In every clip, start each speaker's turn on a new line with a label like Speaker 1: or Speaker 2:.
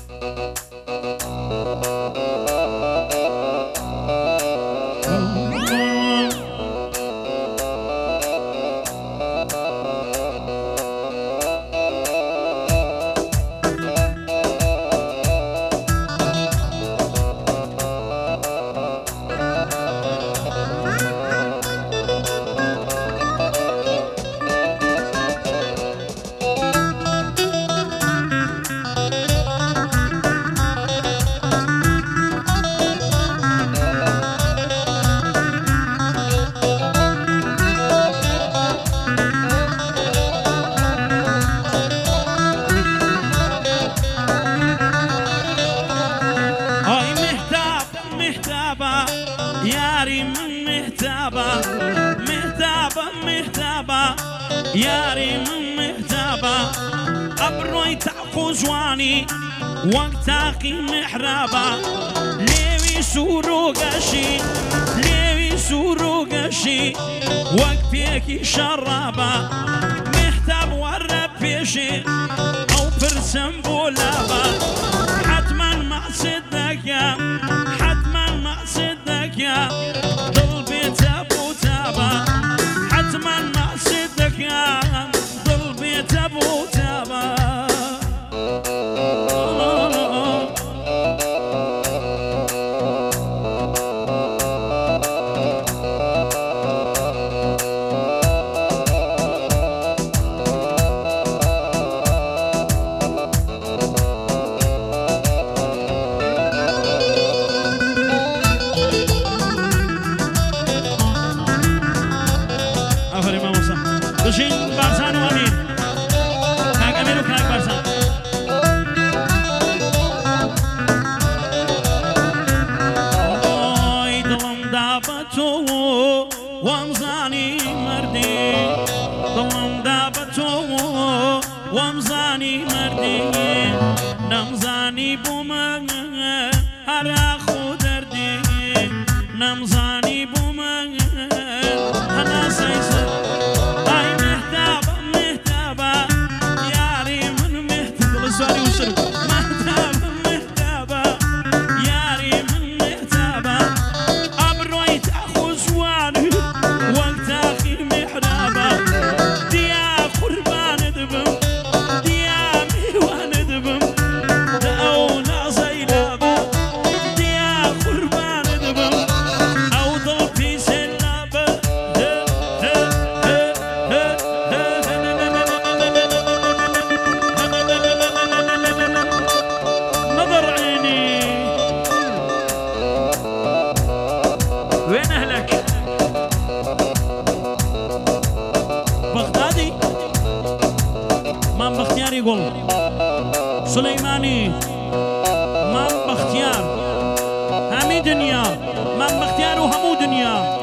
Speaker 1: یاری من مهتابا مهتابا مهتابا یاری من مهتابا ابروی تعقو جوانی وقتاقی محرابا لیوی سورو گشی لیوی سورو گشی وقتیکی شرابا مهتاب ورد پیشی او پرسم بولابا حتما مقصدك يا حتما مقصدك يا ضل بيت ابو تابا حتما مقصدك يا ضل بيت ابو تابا دوشین بارسان و امیر کاک امیر و کاک بارسان اوی دلم دابا تو وامزانی مردی دلم دابا تو وامزانی مردی نمزانی بومن هر خود دردی نمزانی بومن هر سایسر سواري وشرب مهتابة مهتابة ياري من مهتابة أبروي تأخو زواني وقت أخي محرابة ديا قربان دبم ديا ميوان دبم دعونا زيلابة ديا قربان دبم أو ضلبي سلابة نظر عيني وين أهلك؟ بغدادي مام بختيار يقول سليماني مام بختيار همي دنيا مام بختيار وهمو دنيا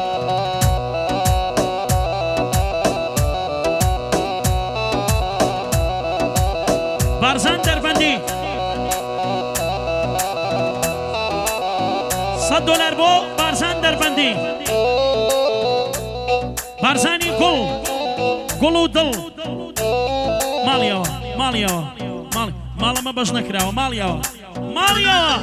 Speaker 1: بارزان دربندي $100 بو بارزان دربندی بارزانی گل و دل مالیاوا مالیاوا مال ما باش نکراوا مالیاوا مالیاوا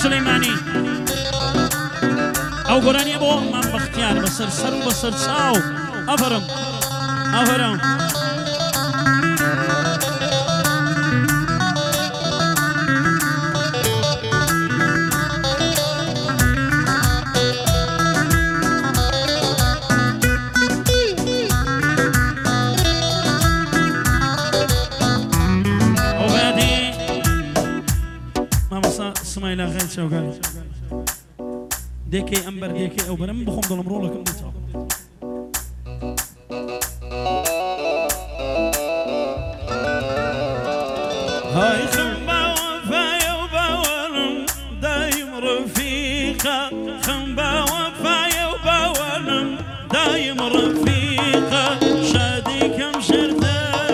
Speaker 1: سلەیمانی ئەو گۆرانیە بۆ مام بەختیار بەسەر سەر و بەسەر چاو ئەفەرم ئەفەرم
Speaker 2: سمایلا خیلی شوکاری دیکی امبر دیکی او برم بخوام دلم رو لکم دیتا های خنبا وفای و باورم دایم رفیقا خنبا وفای و باورم دایم رفیقا شادی کم شرده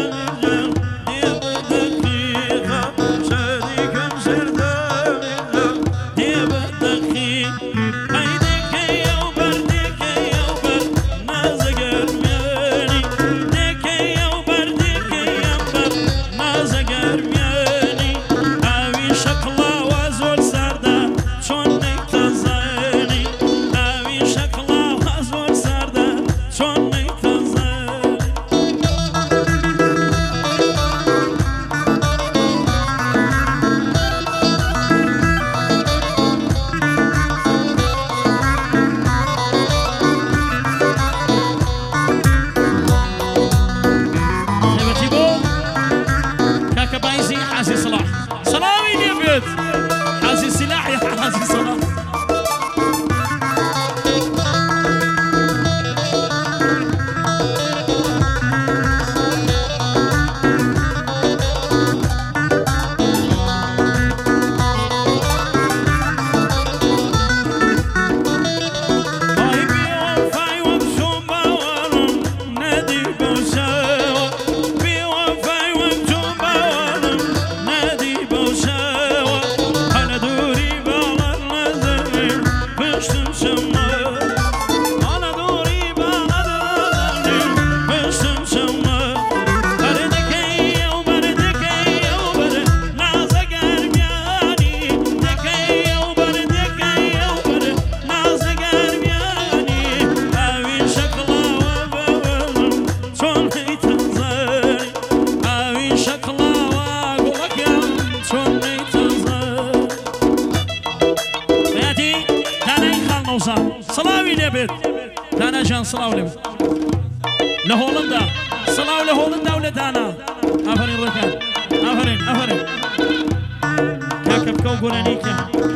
Speaker 2: سلاوی لبید دانا جان سلاو لبید لهولندا سلاو لهولندا ولا دانا آفرین رکان آفرین آفرین کاکب کو گورانیکه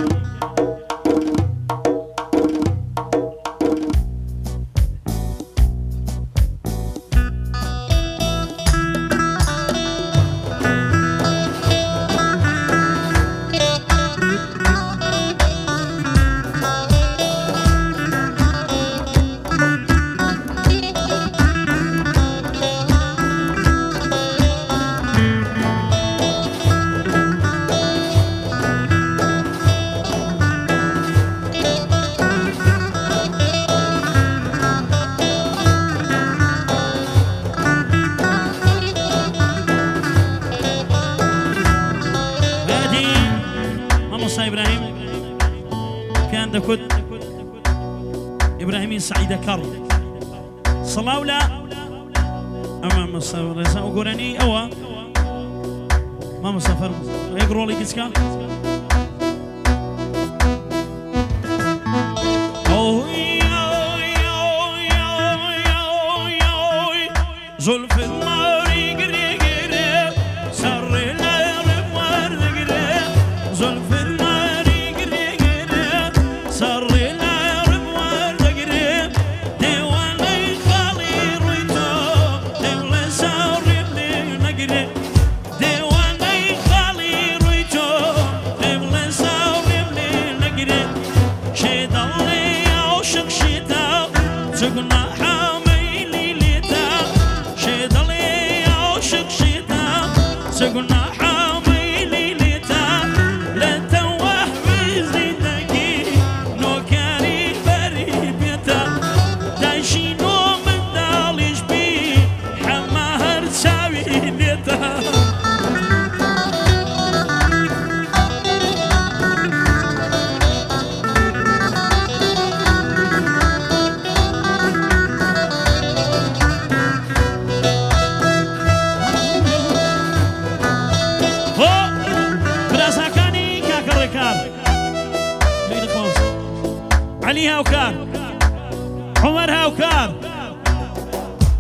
Speaker 2: إبراهيم سعيد كارل صلاولا أمام الصفر رزا وقراني أوا ماما سفر يقروا لي كسكا زلف الماري قري قري سر العرب ورد قري زلف الماري قري قري سر العرب ورد قري ديواني خالي رويتو دولة ساري بلي نقري ديواني خالي رويتو دولة ساري بلي نقري شيد الله يعشق شيدا تقنا سقنا حاميلي لتا لتوه بزيدكي نو كاري بري بيتا دايشينو من داليش بي حماهر تساوي لتا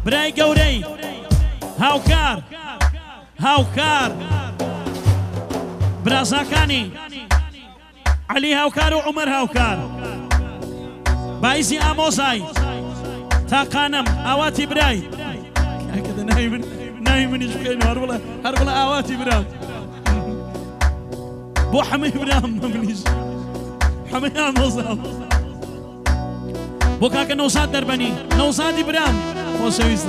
Speaker 2: برای گەورەی هاوکار هاوکار برازاکانی علی هاوکار و عمر هاوکار بایزی ئامۆزای تاقانم ئاواتی برای ناوی منیش بکەینەوە هەر بڵێ ئاواتی برام بۆ حەمەی برام منیش حەمەی ئامۆزام بۆ کاکە نەوزاد دەربەنی نەوزادی برام خۆشەویستە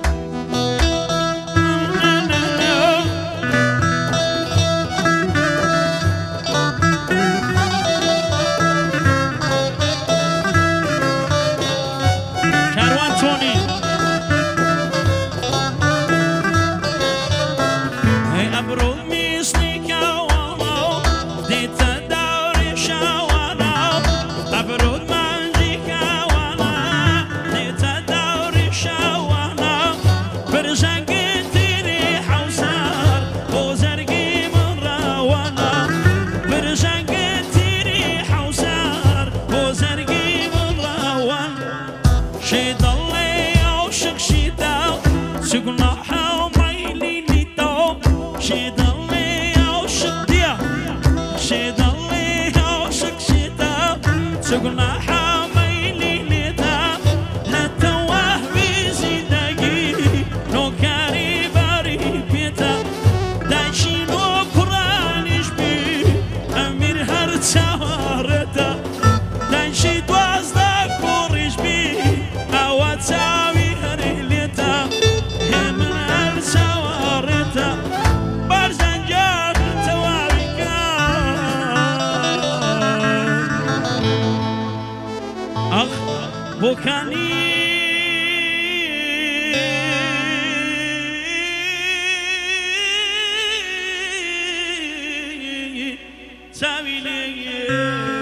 Speaker 2: بۆکانی چاوی لێ